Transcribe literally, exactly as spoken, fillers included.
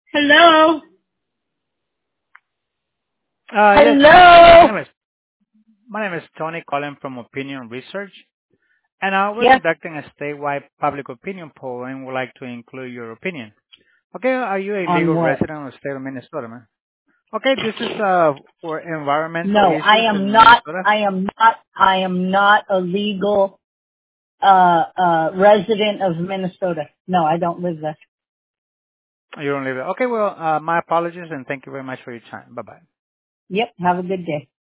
Hello? Uh, yes, my Hello? name is my name is Tony calling from Opinion Research, and uh, we're Yes, conducting a statewide public opinion poll, and would like to include your opinion. Okay, are you a on legal what? resident of the state of Minnesota, man? Okay, this is uh for environmental No, issues I am in not, Minnesota. I am not, I am not a legal, uh, uh, resident of Minnesota. No, I don't live there. You don't live there. Okay, well, uh, my apologies, and thank you very much for your time. Bye bye. Yep, have a good day.